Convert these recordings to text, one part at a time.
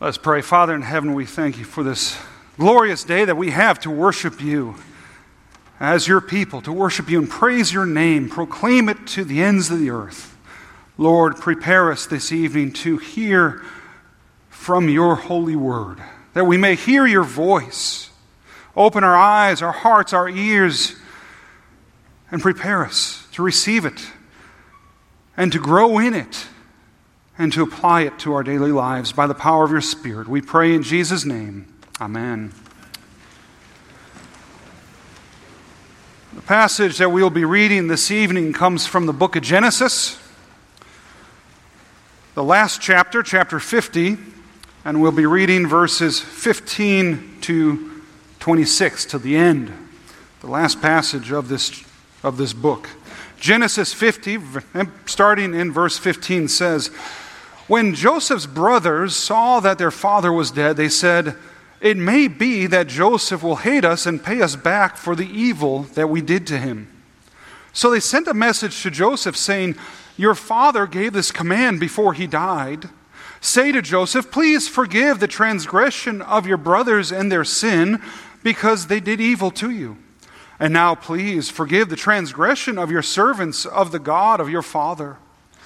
Let's pray. Father in heaven, we thank you for this glorious day that we have to worship you as your people, to worship you and praise your name, proclaim it to the ends of the earth. Lord, prepare us this evening to hear from your holy word, that we may hear your voice. Open our eyes, our hearts, our ears, and prepare us to receive it and to grow in it and to apply it to our daily lives by the power of your Spirit. We pray in Jesus' name. Amen. The passage that we'll be reading this evening comes from the book of Genesis, the last chapter, chapter 50, and we'll be reading verses 15 to 26 to the end, the last passage of this book. Genesis 50, starting in verse 15, says, "When Joseph's brothers saw that their father was dead, they said, 'It may be that Joseph will hate us and pay us back for the evil that we did to him.' So they sent a message to Joseph saying, 'Your father gave this command before he died. Say to Joseph, please forgive the transgression of your brothers and their sin, because they did evil to you. And now please forgive the transgression of your servants of the God of your father.'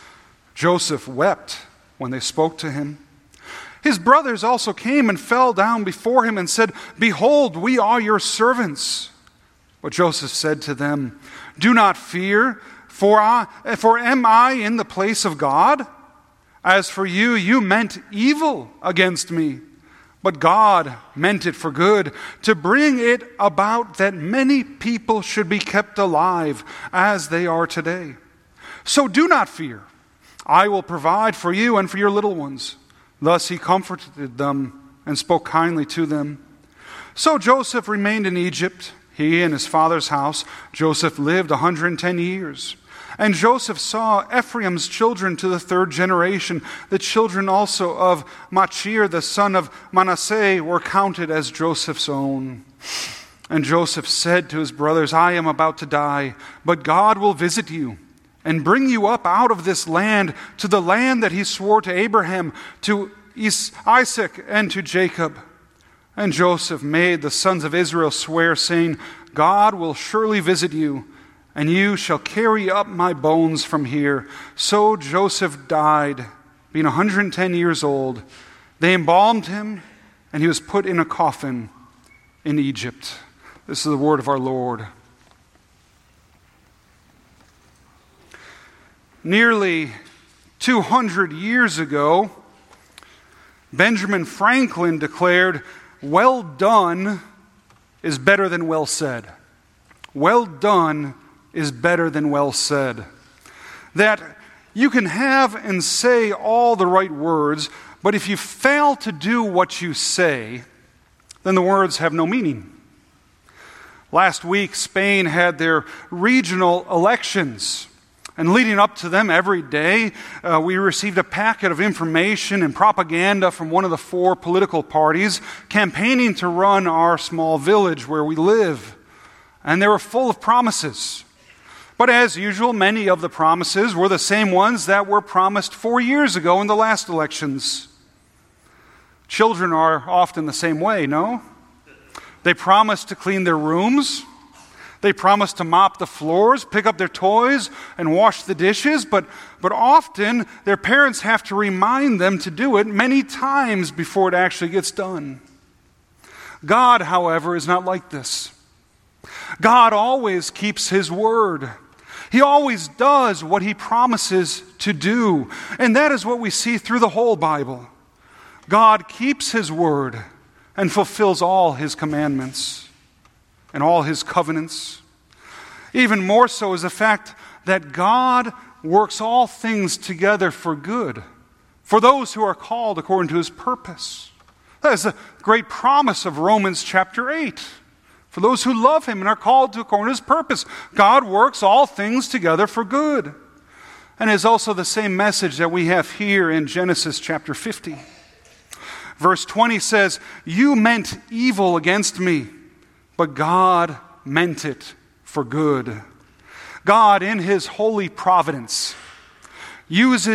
Joseph wept when they spoke to him. His brothers also came and fell down before him and said, 'Behold, we are your servants.' But Joseph said to them, 'Do not fear, for am I in the place of God? As for you, you meant evil against me, but God meant it for good, to bring it about that many people should be kept alive as they are today. So do not fear. I will provide for you and for your little ones.' Thus he comforted them and spoke kindly to them. So Joseph remained in Egypt, he and his father's house. Joseph lived 110 years. And Joseph saw Ephraim's children to the third generation. The children also of Machir, the son of Manasseh, were counted as Joseph's own. And Joseph said to his brothers, 'I am about to die, but God will visit you and bring you up out of this land to the land that he swore to Abraham, to Isaac, and to Jacob.' And Joseph made the sons of Israel swear, saying, 'God will surely visit you, and you shall carry up my bones from here.' So Joseph died, being 110 years old. They embalmed him, and he was put in a coffin in Egypt." This is the word of our Lord. Nearly 200 years ago, Benjamin Franklin declared, "Well done is better than well said." Well done is better than well said. That you can have and say all the right words, but if you fail to do what you say, then the words have no meaning. Last week, Spain had their regional elections. And leading up to them every day, we received a packet of information and propaganda from one of the four political parties campaigning to run our small village where we live. And they were full of promises. But as usual, many of the promises were the same ones that were promised 4 years ago in the last elections. Children are often the same way, no? They promise to clean their rooms. They promise to mop the floors, pick up their toys, and wash the dishes, but often their parents have to remind them to do it many times before it actually gets done. God, however, is not like this. God always keeps his word. He always does what he promises to do, and that is what we see through the whole Bible. God keeps his word and fulfills all his commandments and all his covenants. Even more so is the fact that God works all things together for good, for those who are called according to his purpose. That is the great promise of Romans chapter 8. For those who love him and are called according to his purpose, God works all things together for good. And it is also the same message that we have here in Genesis chapter 50. Verse 20 says, "You meant evil against me, but God meant it for good." God, in his holy providence, uses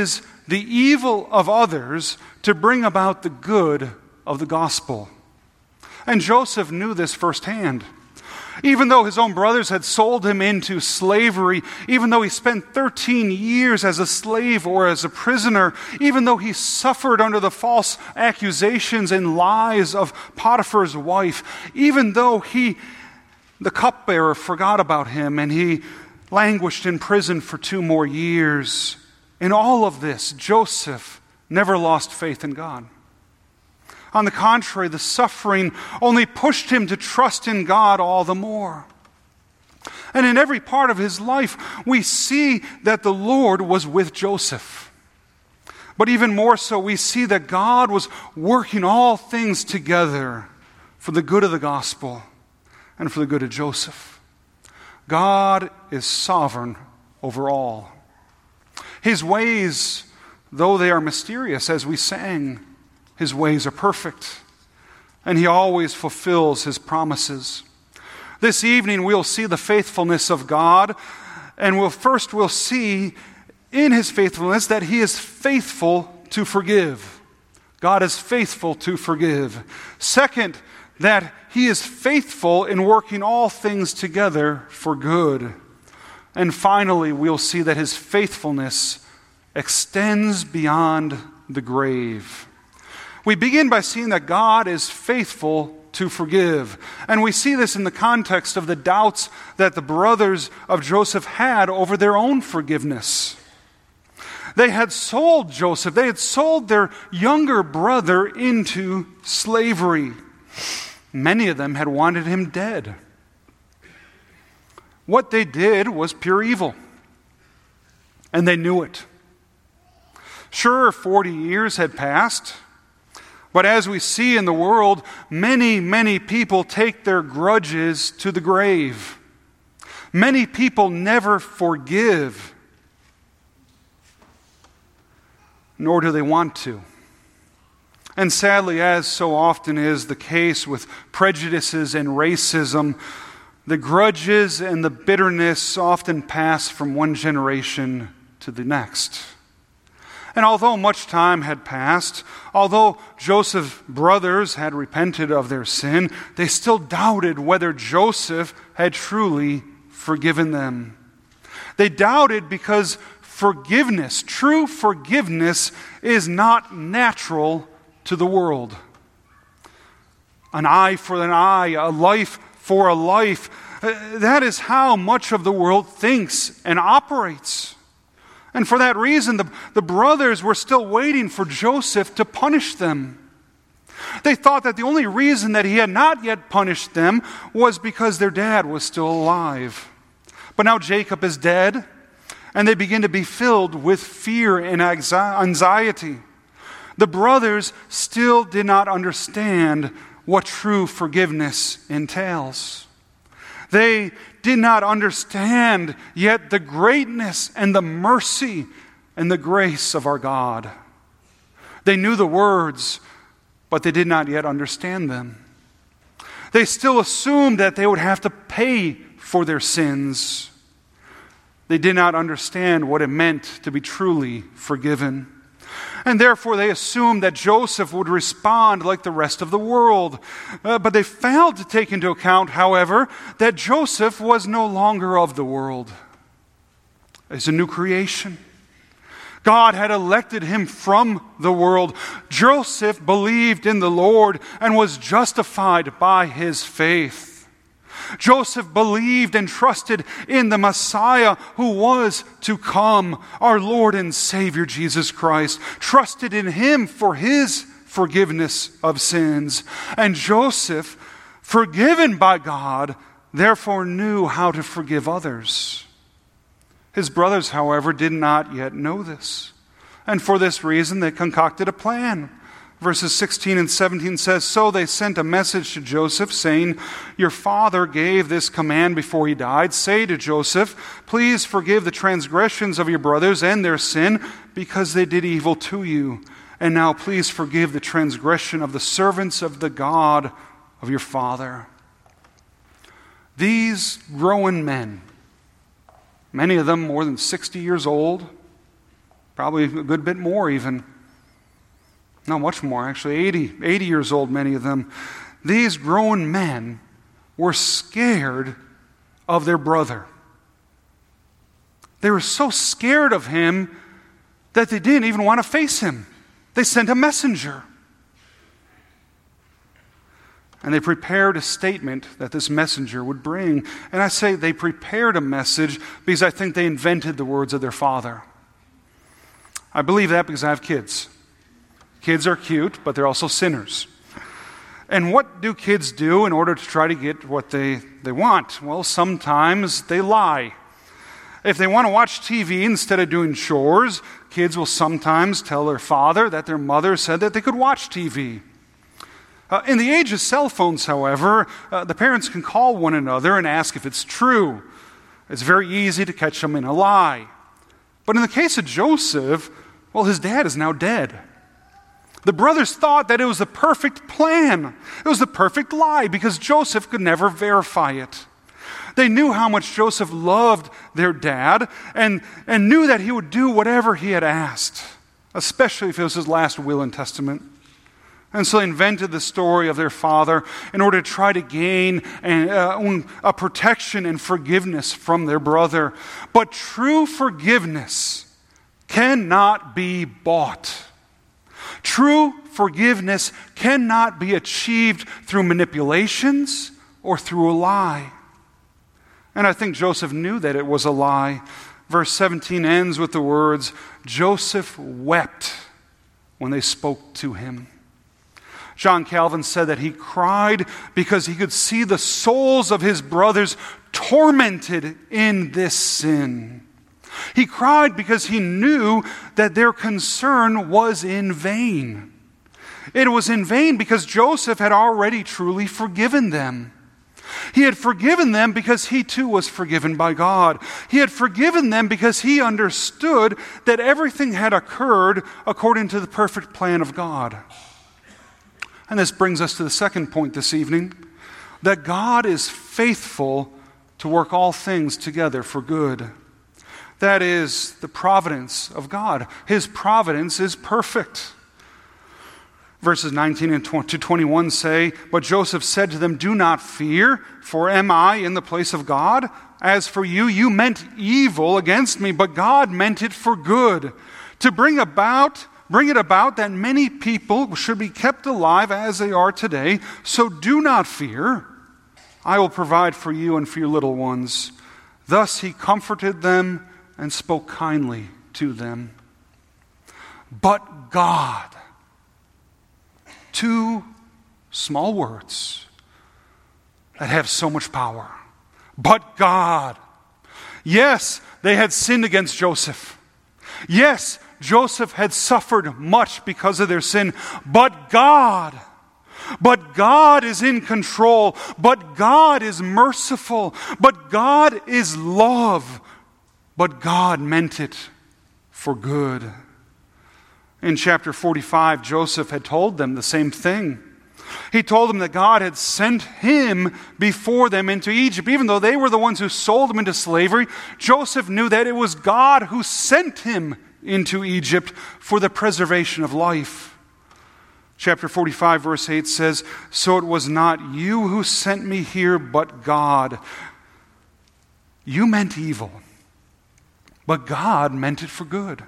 the evil of others to bring about the good of the gospel. And Joseph knew this firsthand. Even though his own brothers had sold him into slavery, even though he spent 13 years as a slave or as a prisoner, even though he suffered under the false accusations and lies of Potiphar's wife, even though the cupbearer, forgot about him and he languished in prison for 2 more years, in all of this, Joseph never lost faith in God. On the contrary, the suffering only pushed him to trust in God all the more. And in every part of his life, we see that the Lord was with Joseph. But even more so, we see that God was working all things together for the good of the gospel and for the good of Joseph. God is sovereign over all. His ways, though they are mysterious, as we sang, His ways are perfect, and He always fulfills His promises. This evening we'll see the faithfulness of God, and we'll see in His faithfulness that He is faithful to forgive. God is faithful to forgive. Second, that He is faithful in working all things together for good. And finally, we'll see that His faithfulness extends beyond the grave. We begin by seeing that God is faithful to forgive. And we see this in the context of the doubts that the brothers of Joseph had over their own forgiveness. They had sold Joseph. They had sold their younger brother into slavery. Many of them had wanted him dead. What they did was pure evil, and they knew it. Sure, 40 years had passed. But as we see in the world, many, many people take their grudges to the grave. Many people never forgive, nor do they want to. And sadly, as so often is the case with prejudices and racism, the grudges and the bitterness often pass from one generation to the next. And although much time had passed, although Joseph's brothers had repented of their sin, they still doubted whether Joseph had truly forgiven them. They doubted because forgiveness, true forgiveness, is not natural to the world. An eye for an eye, a life for a life. That is how much of the world thinks and operates. And for that reason, the brothers were still waiting for Joseph to punish them. They thought that the only reason that he had not yet punished them was because their dad was still alive. But now Jacob is dead, and they begin to be filled with fear and anxiety. The brothers still did not understand what true forgiveness entails. They did not understand yet the greatness and the mercy and the grace of our God. They knew the words, but they did not yet understand them. They still assumed that they would have to pay for their sins. They did not understand what it meant to be truly forgiven. And therefore they assumed that Joseph would respond like the rest of the world. But they failed to take into account, however, that Joseph was no longer of the world. He's a new creation. God had elected him from the world. Joseph believed in the Lord and was justified by his faith. Joseph believed and trusted in the Messiah who was to come, our Lord and Savior Jesus Christ, trusted in Him for His forgiveness of sins. And Joseph, forgiven by God, therefore knew how to forgive others. His brothers, however, did not yet know this. And for this reason, they concocted a plan. Verses 16 and 17 says, "So they sent a message to Joseph, saying, 'Your father gave this command before he died. Say to Joseph, please forgive the transgressions of your brothers and their sin, because they did evil to you. And now please forgive the transgression of the servants of the God of your father.'" These grown men, many of them more than 60 years old, Probably a good bit more even. Not much more, actually. 80 years old, many of them. These grown men were scared of their brother. They were so scared of him that they didn't even want to face him. They sent a messenger. And they prepared a statement that this messenger would bring. And I say they prepared a message because I think they invented the words of their father. I believe that because I have kids. Kids are cute, but they're also sinners. And what do kids do in order to try to get what they want? Well, sometimes they lie. If they want to watch TV instead of doing chores, kids will sometimes tell their father that their mother said that they could watch TV. In the age of cell phones, however, the parents can call one another and ask if it's true. It's very easy to catch them in a lie. But in the case of Joseph, well, his dad is now dead. The brothers thought that it was the perfect plan. It was the perfect lie because Joseph could never verify it. They knew how much Joseph loved their dad and knew that he would do whatever he had asked, especially if it was his last will and testament. And so they invented the story of their father in order to try to gain a protection and forgiveness from their brother. But true forgiveness cannot be bought. True forgiveness cannot be achieved through manipulations or through a lie. And I think Joseph knew that it was a lie. Verse 17 ends with the words, Joseph wept when they spoke to him. John Calvin said that he cried because he could see the souls of his brothers tormented in this sin. He cried because he knew that their concern was in vain. It was in vain because Joseph had already truly forgiven them. He had forgiven them because he too was forgiven by God. He had forgiven them because he understood that everything had occurred according to the perfect plan of God. And this brings us to the second point this evening, that God is faithful to work all things together for good. That is the providence of God. His providence is perfect. Verses 19 to 21 say, But Joseph said to them, Do not fear, for am I in the place of God? As for you, you meant evil against me, but God meant it for good, to bring it about that many people should be kept alive as they are today. So do not fear. I will provide for you and for your little ones. Thus he comforted them and spoke kindly to them. But God. Two small words that have so much power. But God. Yes, they had sinned against Joseph. Yes, Joseph had suffered much because of their sin. But God is in control. But God is merciful. But God is love. But God meant it for good. In chapter 45, Joseph had told them the same thing. He told them that God had sent him before them into Egypt. Even though they were the ones who sold him into slavery, Joseph knew that it was God who sent him into Egypt for the preservation of life. Chapter 45, verse 8 says, So it was not you who sent me here, but God. You meant evil, but God meant it for good.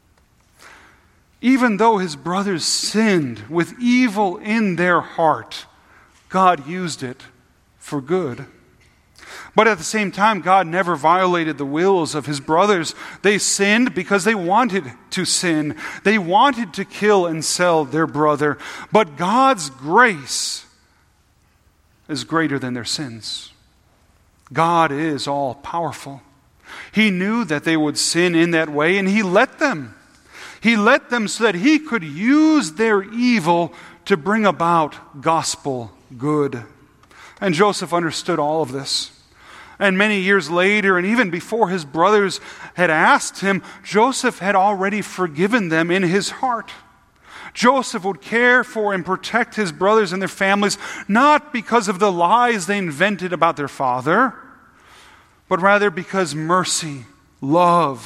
Even though his brothers sinned with evil in their heart, God used it for good. But at the same time, God never violated the wills of his brothers. They sinned because they wanted to sin. They wanted to kill and sell their brother. But God's grace is greater than their sins. God is all powerful. He knew that they would sin in that way, and he let them. He let them so that he could use their evil to bring about gospel good. And Joseph understood all of this. And many years later, and even before his brothers had asked him, Joseph had already forgiven them in his heart. Joseph would care for and protect his brothers and their families, not because of the lies they invented about their father, but rather because mercy, love,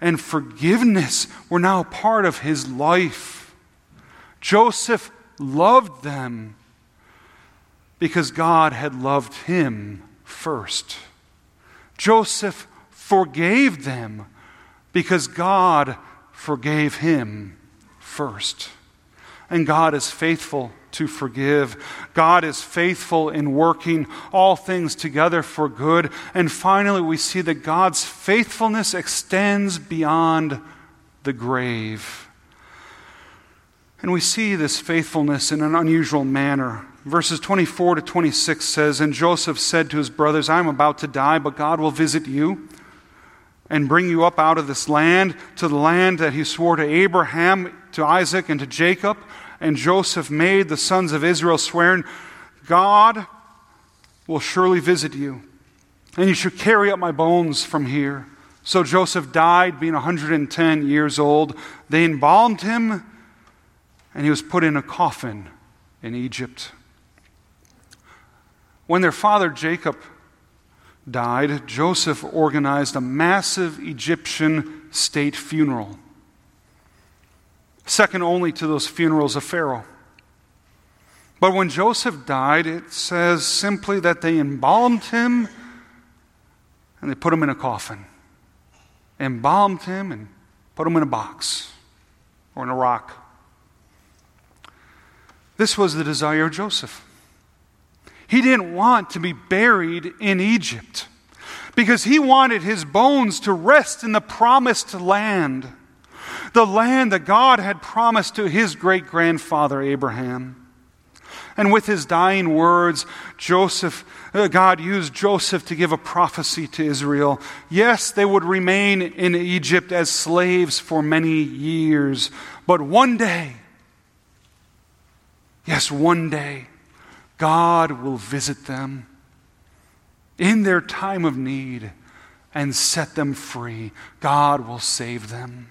and forgiveness were now part of his life. Joseph loved them because God had loved him first. Joseph forgave them because God forgave him first. And God is faithful to forgive. God is faithful in working all things together for good. And finally, we see that God's faithfulness extends beyond the grave. And we see this faithfulness in an unusual manner. Verses 24 to 26 says, "And Joseph said to his brothers, I am about to die, but God will visit you and bring you up out of this land to the land that he swore to Abraham, to Isaac, and to Jacob. And Joseph made the sons of Israel swearing, God will surely visit you, and you should carry up my bones from here. So Joseph died, being 110 years old. They embalmed him, and he was put in a coffin in Egypt." When their father Jacob died, Joseph organized a massive Egyptian state funeral, second only to those funerals of Pharaoh. But when Joseph died, it says simply that they embalmed him and they put him in a coffin. Embalmed him and put him in a box or in a rock. This was the desire of Joseph. He didn't want to be buried in Egypt because he wanted his bones to rest in the promised land, the land that God had promised to his great-grandfather Abraham. And with his dying words, God used Joseph to give a prophecy to Israel. Yes, they would remain in Egypt as slaves for many years, but one day, yes, one day, God will visit them in their time of need and set them free. God will save them.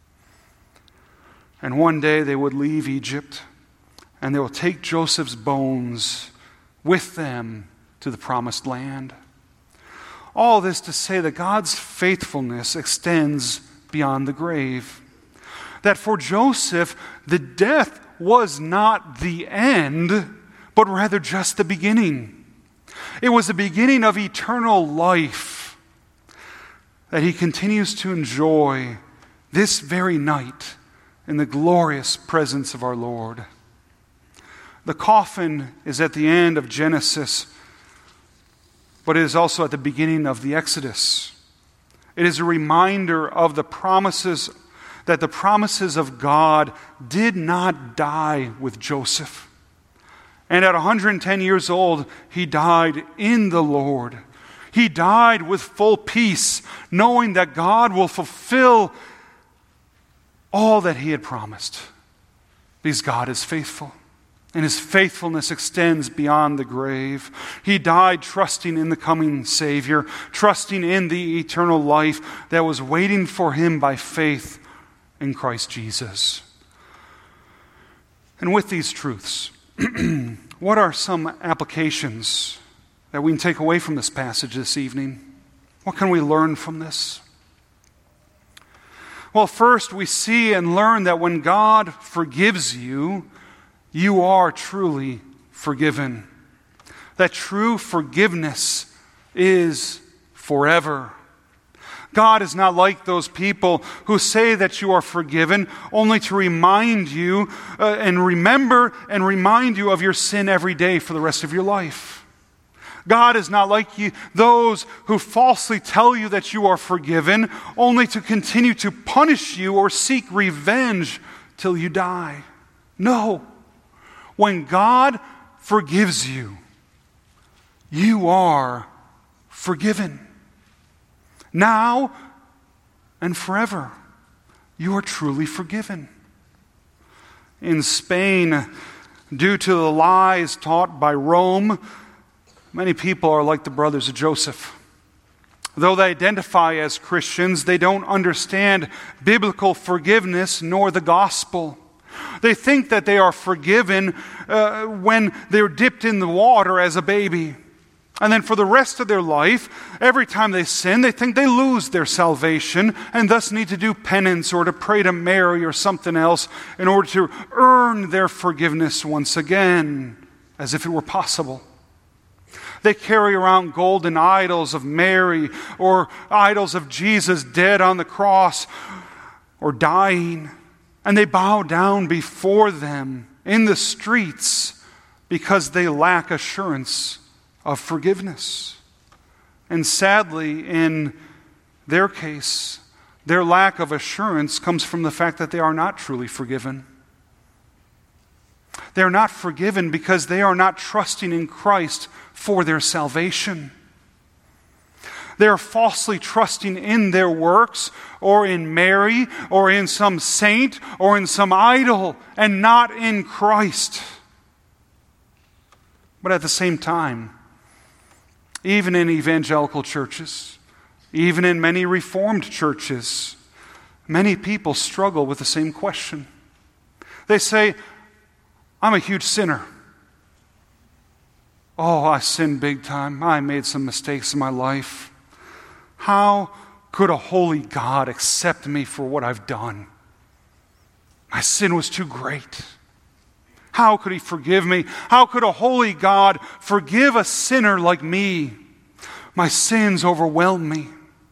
And one day they would leave Egypt and they will take Joseph's bones with them to the promised land. All this to say that God's faithfulness extends beyond the grave. That for Joseph, the death was not the end, but rather just the beginning. It was the beginning of eternal life that he continues to enjoy this very night in the glorious presence of our Lord. The coffin is at the end of Genesis, but it is also at the beginning of the Exodus. It is a reminder of the promises, that the promises of God did not die with Joseph. And at 110 years old, he died in the Lord. He died with full peace, knowing that God will fulfill all that he had promised, because God is faithful. And his faithfulness extends beyond the grave. He died trusting in the coming Savior, trusting in the eternal life that was waiting for him by faith in Christ Jesus. And with these truths, what are some applications that we can take away from this passage this evening? What can we learn from this? Well, first, we see and learn that when God forgives you, you are truly forgiven. That true forgiveness is forever. God is not like those people who say that you are forgiven only to remind you and remember and remind you of your sin every day for the rest of your life. God is not like those who falsely tell you that you are forgiven only to continue to punish you or seek revenge till you die. No. When God forgives you, you are forgiven. Now and forever, you are truly forgiven. In Spain, due to the lies taught by Rome, many people are like the brothers of Joseph. Though they identify as Christians, they don't understand biblical forgiveness nor the gospel. They think that they are forgiven when they're dipped in the water as a baby. And then for the rest of their life, every time they sin, they think they lose their salvation and thus need to do penance or to pray to Mary or something else in order to earn their forgiveness once again, as if it were possible. They carry around golden idols of Mary or idols of Jesus dead on the cross or dying, and they bow down before them in the streets because they lack assurance of forgiveness. And sadly, in their case, their lack of assurance comes from the fact that they are not truly forgiven. They are not forgiven because they are not trusting in Christ for their salvation. They are falsely trusting in their works or in Mary or in some saint or in some idol and not in Christ. But at the same time, even in evangelical churches, even in many Reformed churches, many people struggle with the same question. They say, I'm a huge sinner. Oh, I sinned big time. I made some mistakes in my life. How could a holy God accept me for what I've done? My sin was too great. How could He forgive me? How could a holy God forgive a sinner like me? My sins overwhelm me.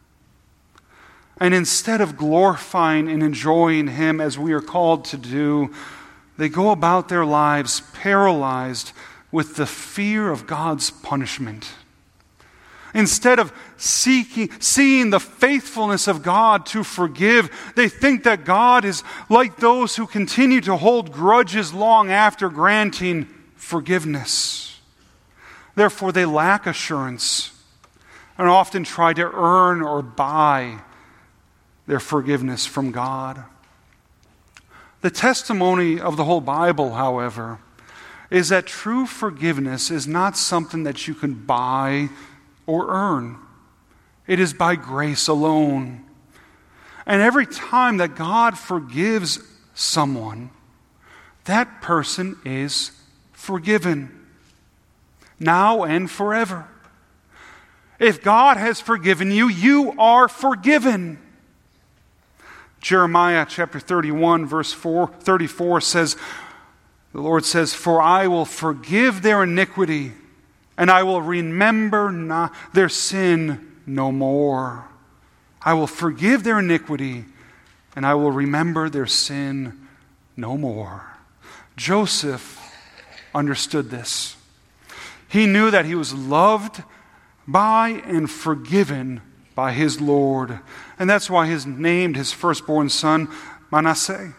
And instead of glorifying and enjoying Him as we are called to do, they go about their lives paralyzed with the fear of God's punishment. Instead of seeing the faithfulness of God to forgive, they think that God is like those who continue to hold grudges long after granting forgiveness. Therefore, they lack assurance and often try to earn or buy their forgiveness from God. The testimony of the whole Bible, however, is that true forgiveness is not something that you can buy or earn. It is by grace alone. And every time that God forgives someone, that person is forgiven, now and forever. If God has forgiven you, you are forgiven. Jeremiah chapter 31, verse 34 says, the Lord says, "For I will forgive their iniquity, and I will remember not their sin no more." I will forgive their iniquity, and I will remember their sin no more. Joseph understood this. He knew that he was loved by and forgiven by his Lord. And that's why he named his firstborn son Manasseh.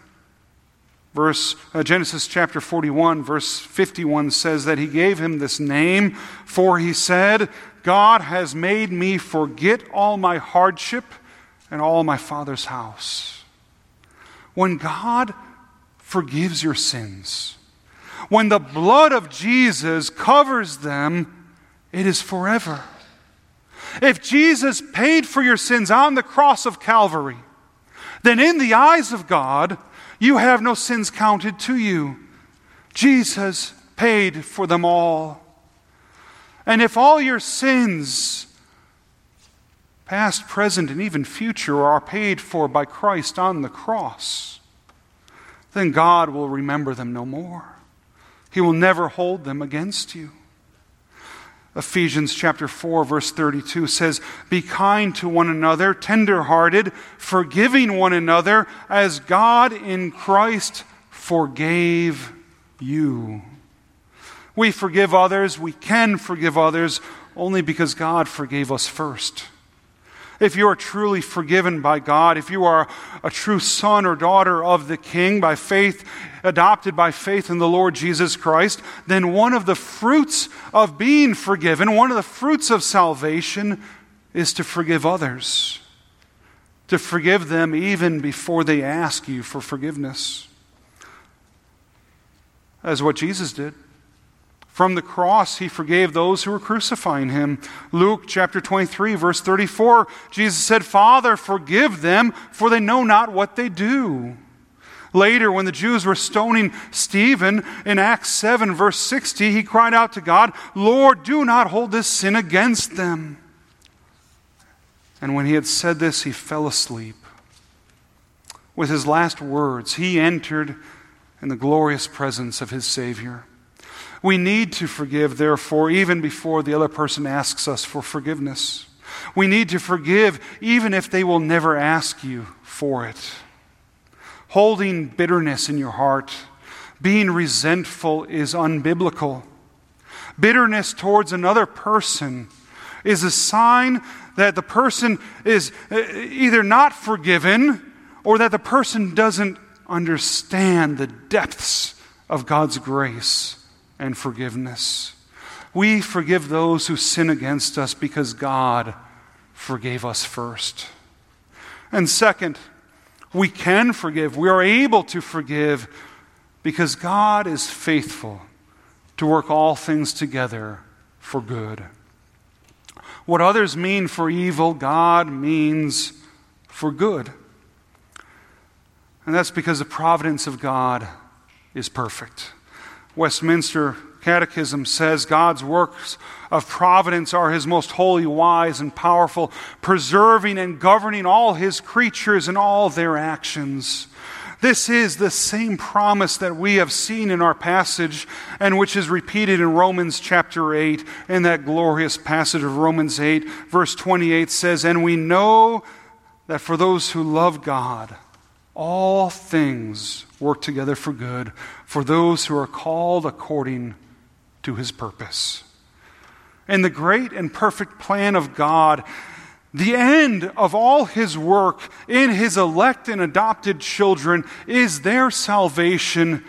Genesis chapter 41, verse 51 says that he gave him this name, for he said, "God has made me forget all my hardship and all my father's house." When God forgives your sins, when the blood of Jesus covers them, it is forever. If Jesus paid for your sins on the cross of Calvary, then in the eyes of God, you have no sins counted to you. Jesus paid for them all. And if all your sins, past, present, and even future, are paid for by Christ on the cross, then God will remember them no more. He will never hold them against you. Ephesians chapter 4, verse 32 says, "Be kind to one another, tender-hearted, forgiving one another, as God in Christ forgave you." We forgive others, we can forgive others, only because God forgave us first. If you are truly forgiven by God, if you are a true son or daughter of the King by faith, adopted by faith in the Lord Jesus Christ, then one of the fruits of being forgiven, one of the fruits of salvation, is to forgive others. To forgive them even before they ask you for forgiveness. As what Jesus did. From the cross, he forgave those who were crucifying him. Luke chapter 23, verse 34, Jesus said, "Father, forgive them, for they know not what they do." Later, when the Jews were stoning Stephen, in Acts 7, verse 60, he cried out to God, "Lord, do not hold this sin against them." And when he had said this, he fell asleep. With his last words, he entered in the glorious presence of his Savior. We need to forgive, therefore, even before the other person asks us for forgiveness. We need to forgive even if they will never ask you for it. Holding bitterness in your heart, being resentful is unbiblical. Bitterness towards another person is a sign that the person is either not forgiven or that the person doesn't understand the depths of God's grace and forgiveness. We forgive those who sin against us because God forgave us first. And second, we can forgive. We are able to forgive because God is faithful to work all things together for good. What others mean for evil, God means for good. And that's because the providence of God is perfect. Westminster Catechism says God's works of providence are His most holy, wise, and powerful, preserving and governing all His creatures and all their actions. This is the same promise that we have seen in our passage and which is repeated in Romans chapter 8. In that glorious passage of Romans 8, verse 28 says, "And we know that for those who love God, all things work together for good, for those who are called according to His purpose." In the great and perfect plan of God, the end of all His work in His elect and adopted children is their salvation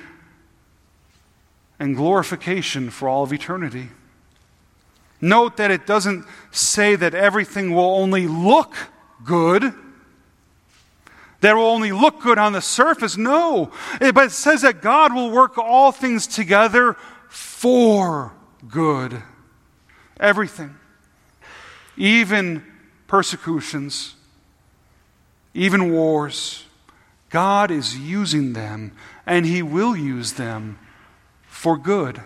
and glorification for all of eternity. Note that it doesn't say that everything will only look good, that it will only look good on the surface. No, but it says that God will work all things together for good. Everything. Even persecutions, even wars. God is using them, and He will use them for good.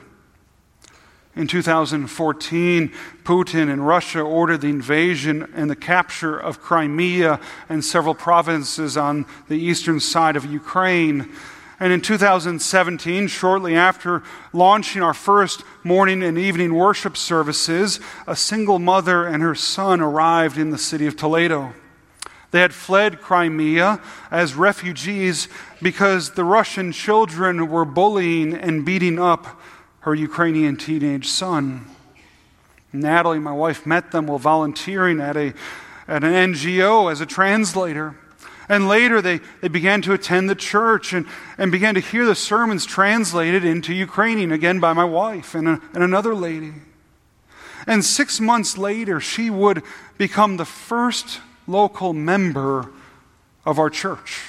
In 2014, Putin and Russia ordered the invasion and the capture of Crimea and several provinces on the eastern side of Ukraine. And in 2017, shortly after launching our first morning and evening worship services, a single mother and her son arrived in the city of Toledo. They had fled Crimea as refugees because the Russian children were bullying and beating up her Ukrainian teenage son. Natalie, my wife, met them while volunteering at an NGO as a translator. And later they began to attend the church and began to hear the sermons translated into Ukrainian, again by my wife and another lady. And 6 months later, she would become the first local member of our church.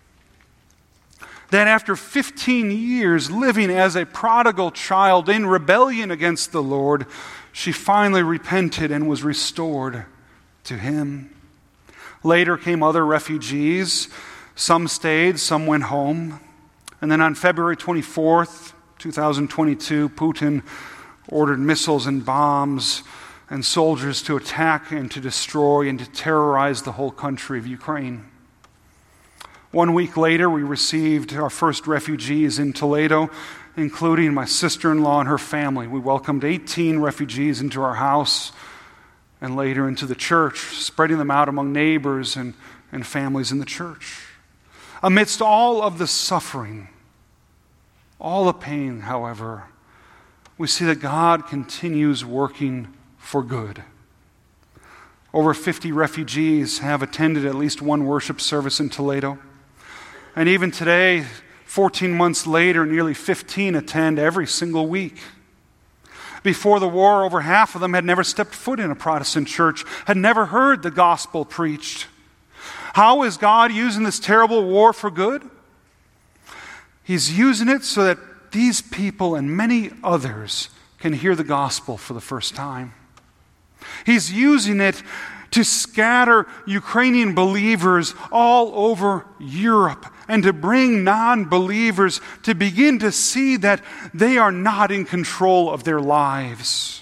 Then after 15 years living as a prodigal child in rebellion against the Lord, she finally repented and was restored to Him. Later came other refugees. Some stayed, some went home. And then on February 24th, 2022, Putin ordered missiles and bombs and soldiers to attack and to destroy and to terrorize the whole country of Ukraine. 1 week later, we received our first refugees in Toledo, including my sister-in-law and her family. We welcomed 18 refugees into our house and later into the church, spreading them out among neighbors and families in the church. Amidst all of the suffering, all the pain, however, we see that God continues working for good. Over 50 refugees have attended at least one worship service in Toledo. And even today, 14 months later, nearly 15 attend every single week. Before the war, over half of them had never stepped foot in a Protestant church, had never heard the gospel preached. How is God using this terrible war for good? He's using it so that these people and many others can hear the gospel for the first time. He's using it to scatter Ukrainian believers all over Europe, and to bring non-believers to begin to see that they are not in control of their lives,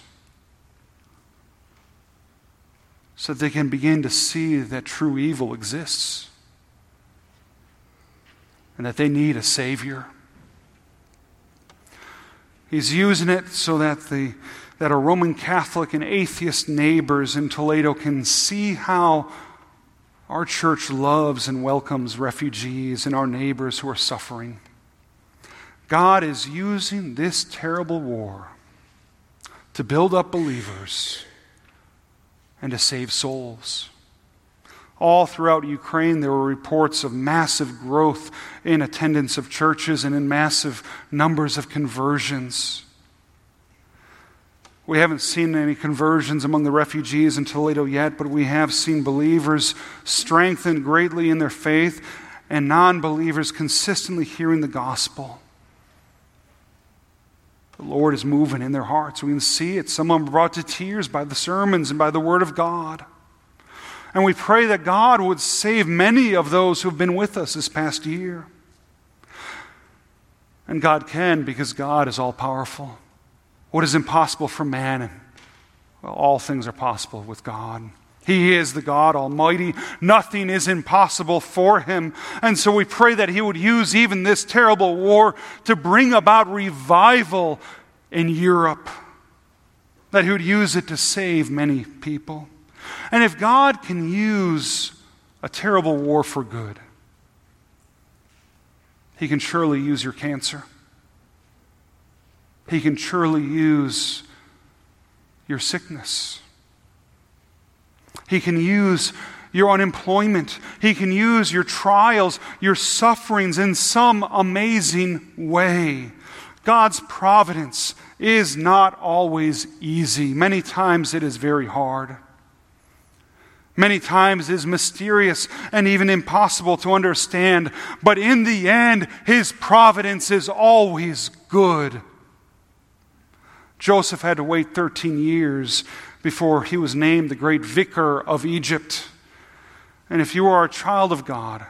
so that they can begin to see that true evil exists and that they need a Savior. He's using it so that our Roman Catholic and atheist neighbors in Toledo can see how our church loves and welcomes refugees and our neighbors who are suffering. God is using this terrible war to build up believers and to save souls. All throughout Ukraine, there were reports of massive growth in attendance of churches and in massive numbers of conversions. We haven't seen any conversions among the refugees in Toledo yet, but we have seen believers strengthened greatly in their faith and non-believers consistently hearing the gospel. The Lord is moving in their hearts. We can see it. Some of them are brought to tears by the sermons and by the Word of God. And we pray that God would save many of those who have been with us this past year. And God can, because God is all-powerful. What is impossible for man? Well, all things are possible with God. He is the God Almighty. Nothing is impossible for Him. And so we pray that He would use even this terrible war to bring about revival in Europe. That He would use it to save many people. And if God can use a terrible war for good, He can surely use your cancer. He can surely use your sickness. He can use your unemployment. He can use your trials, your sufferings in some amazing way. God's providence is not always easy. Many times it is very hard. Many times it is mysterious and even impossible to understand. But in the end, His providence is always good. Joseph had to wait 13 years before he was named the great vicar of Egypt. And if you are a child of God,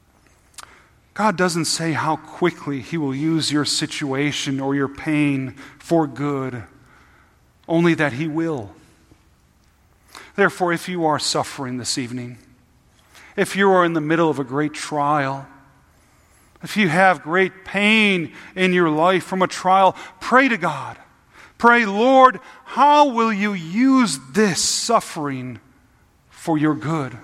God doesn't say how quickly He will use your situation or your pain for good, only that He will. Therefore, if you are suffering this evening, if you are in the middle of a great trial, if you have great pain in your life from a trial, pray to God. Pray, Lord, how will you use this suffering for your good?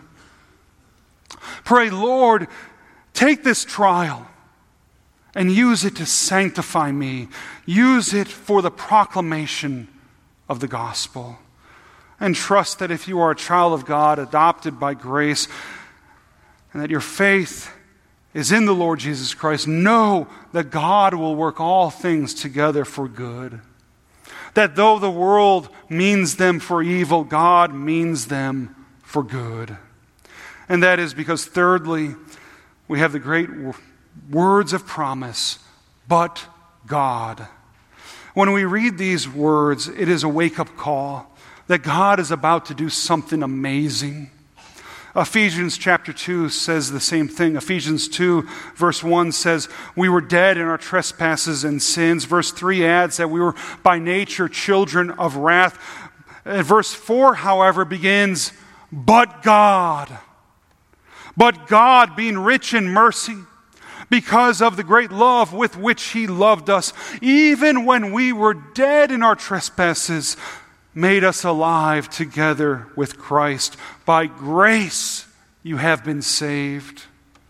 Pray, Lord, take this trial and use it to sanctify me. Use it for the proclamation of the gospel. And trust that if you are a child of God, adopted by grace, and that your faith is in the Lord Jesus Christ, know that God will work all things together for good. That though the world means them for evil, God means them for good. And that is because, thirdly, we have the great words of promise, but God. When we read these words, it is a wake-up call that God is about to do something amazing. Ephesians chapter 2 says the same thing. Ephesians 2 verse 1 says, we were dead in our trespasses and sins. Verse 3 adds that we were by nature children of wrath. And verse 4, however, begins, but God being rich in mercy, because of the great love with which He loved us, even when we were dead in our trespasses, made us alive together with Christ. By grace you have been saved.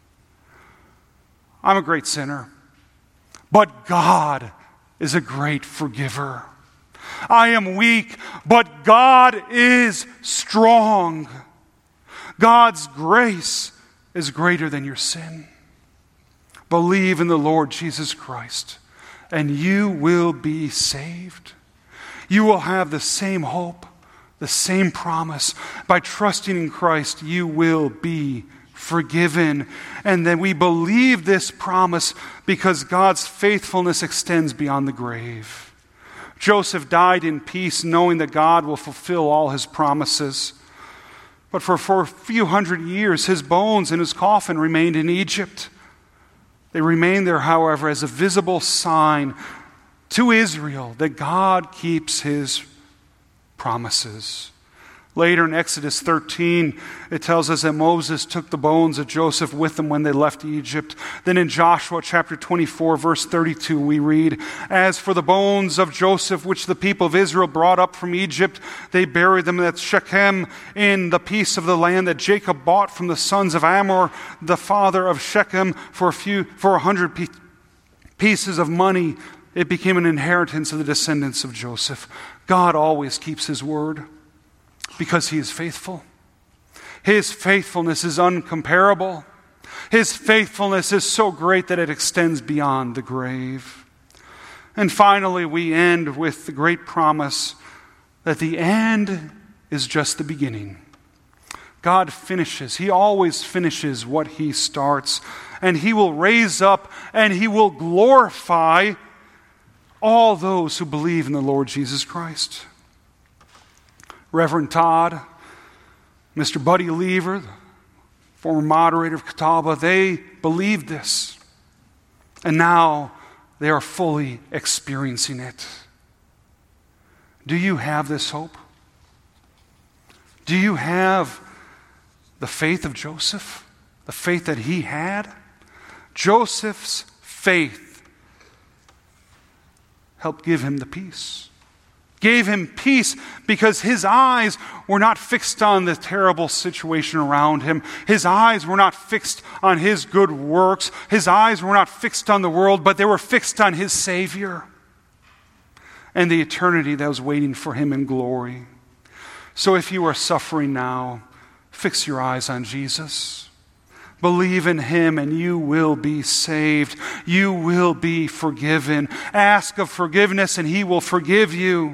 I'm a great sinner, but God is a great forgiver. I am weak, but God is strong. God's grace is greater than your sin. Believe in the Lord Jesus Christ, and you will be saved. You will have the same hope, the same promise. By trusting in Christ, you will be forgiven. And then we believe this promise because God's faithfulness extends beyond the grave. Joseph died in peace, knowing that God will fulfill all His promises. But for a few hundred years, his bones in his coffin remained in Egypt. They remained there, however, as a visible sign to Israel that God keeps his promises. Later in Exodus 13, it tells us that Moses took the bones of Joseph with him when they left Egypt. Then in Joshua chapter 24, verse 32, we read, "As for the bones of Joseph, which the people of Israel brought up from Egypt, they buried them at Shechem in the piece of the land that Jacob bought from the sons of Amor, the father of Shechem, for 100 pieces of money. It became an inheritance of the descendants of Joseph." God always keeps his word, because he is faithful. His faithfulness is uncomparable. His faithfulness is so great that it extends beyond the grave. And finally, we end with the great promise that the end is just the beginning. God finishes. He always finishes what he starts. And he will raise up and he will glorify all those who believe in the Lord Jesus Christ. Reverend Todd, Mr. Buddy Lever, the former moderator of Catawba, they believed this. And now they are fully experiencing it. Do you have this hope? Do you have the faith of Joseph? The faith that he had? Joseph's faith helped give him the peace. Gave him peace because his eyes were not fixed on the terrible situation around him. His eyes were not fixed on his good works. His eyes were not fixed on the world, but they were fixed on his Savior and the eternity that was waiting for him in glory. So if you are suffering now, fix your eyes on Jesus. Believe in him and you will be saved. You will be forgiven. Ask of forgiveness and he will forgive you.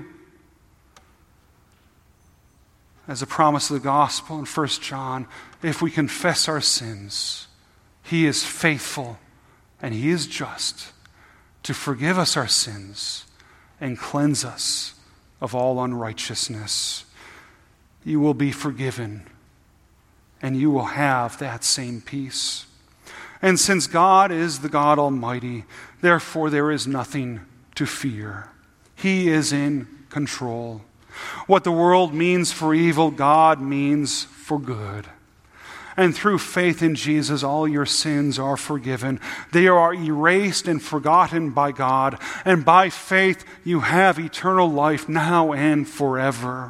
As a promise of the gospel in 1 John, if we confess our sins, he is faithful and he is just to forgive us our sins and cleanse us of all unrighteousness. You will be forgiven and you will have that same peace. And since God is the God Almighty, therefore there is nothing to fear. He is in control. What the world means for evil, God means for good. And through faith in Jesus, all your sins are forgiven. They are erased and forgotten by God. And by faith, you have eternal life now and forever.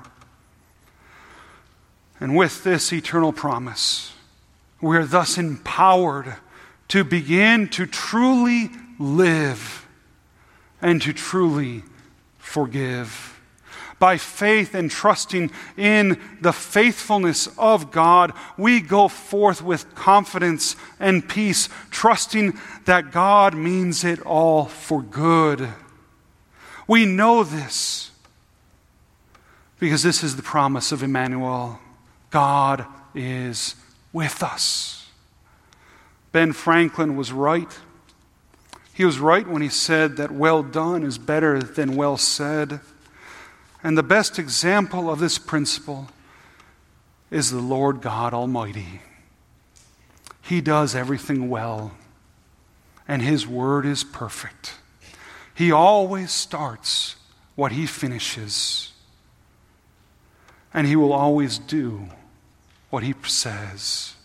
And with this eternal promise, we are thus empowered to begin to truly live and to truly forgive. By faith and trusting in the faithfulness of God, we go forth with confidence and peace, trusting that God means it all for good. We know this because this is the promise of Emmanuel. God is with us. Ben Franklin was right. He was right when he said that well done is better than well said. And the best example of this principle is the Lord God Almighty. He does everything well, and his word is perfect. He always starts what he finishes, and he will always do what he says.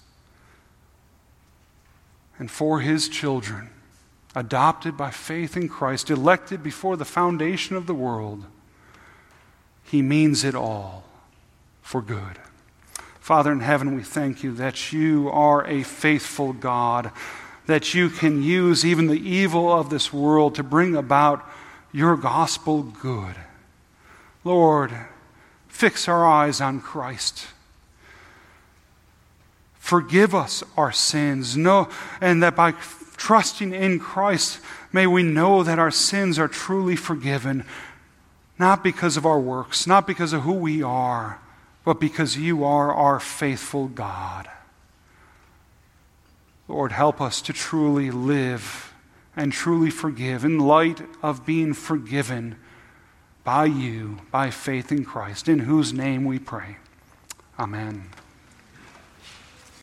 And for his children, adopted by faith in Christ, elected before the foundation of the world, he means it all for good. Father in heaven, we thank you that you are a faithful God, that you can use even the evil of this world to bring about your gospel good. Lord, fix our eyes on Christ. Forgive us our sins. And that by trusting in Christ, may we know that our sins are truly forgiven. Not because of our works, not because of who we are, but because you are our faithful God. Lord, help us to truly live and truly forgive in light of being forgiven by you, by faith in Christ, in whose name we pray. Amen.